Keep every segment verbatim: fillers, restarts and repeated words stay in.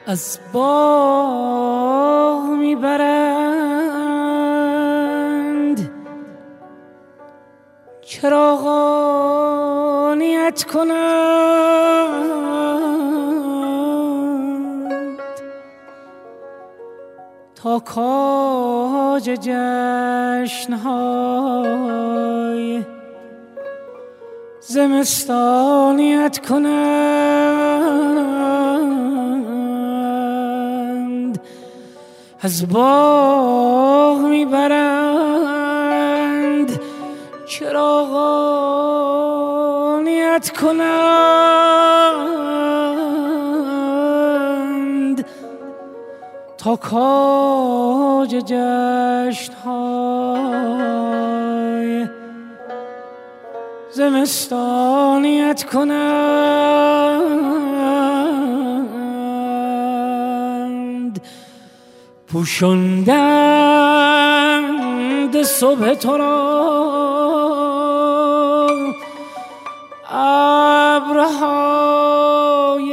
از باغ میبرند چراغانیت کنند تا کاج جشنهای زمستانیت کنند از باغ میبرند چراغانیت کنند تا کاج جشنهای زمستانیت کنند پوشاندند صبح تو را ابرهای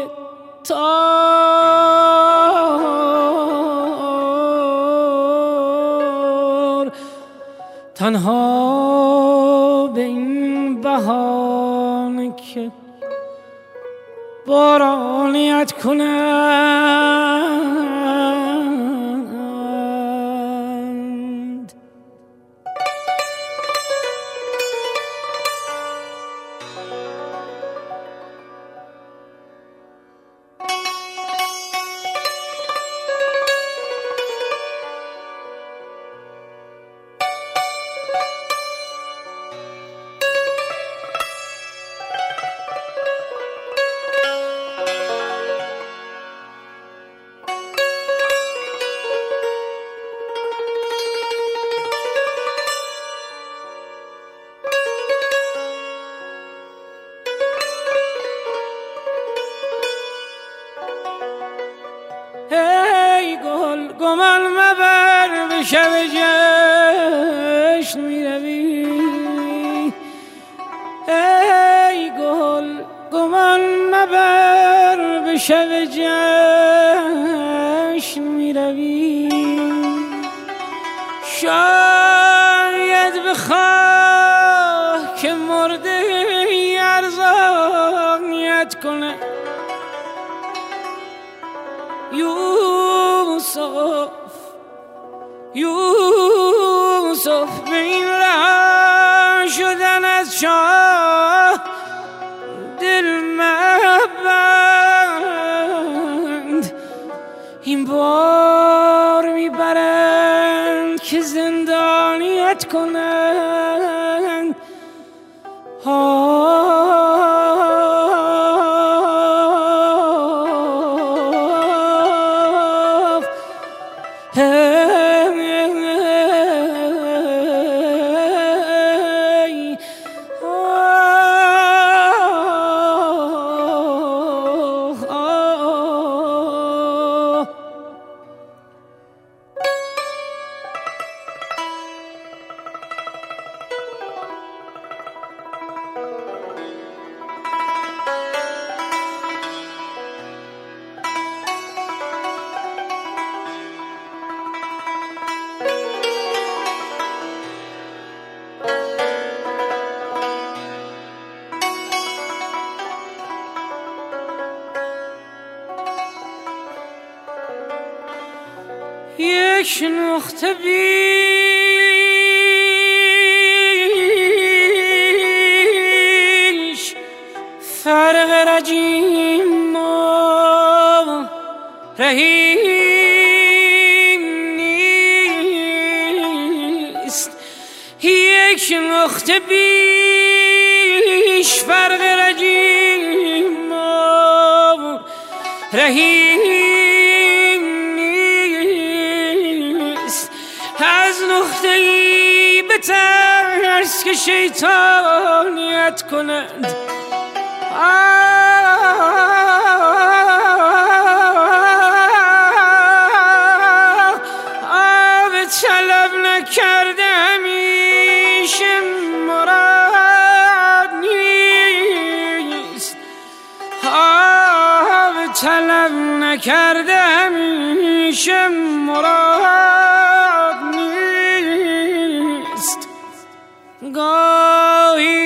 تار تنها به این بهانه که بارانیت کنند گمان مبر به شب جشن می روی ای گل گمان مبر به شب جشن می روی شاید بخواه که مرده ارزانیت کنه یوسف یوسف به این راه شدن از شاه دل مبند این بار میبرند که زندانیت کنند یک نقطه بیش فرق رجیم و رحیم نیست یک نقطه بیش فرق رجیم و رحیم از نقطه ای به ترس که شیطانیت کنند آب طلب نکرده همیشه مراد نیست آب طلب نکرده همیشه مراد نیست، گاهی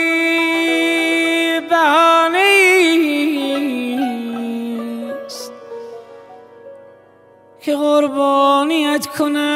بهانه‌ایست که قربانیت کنم.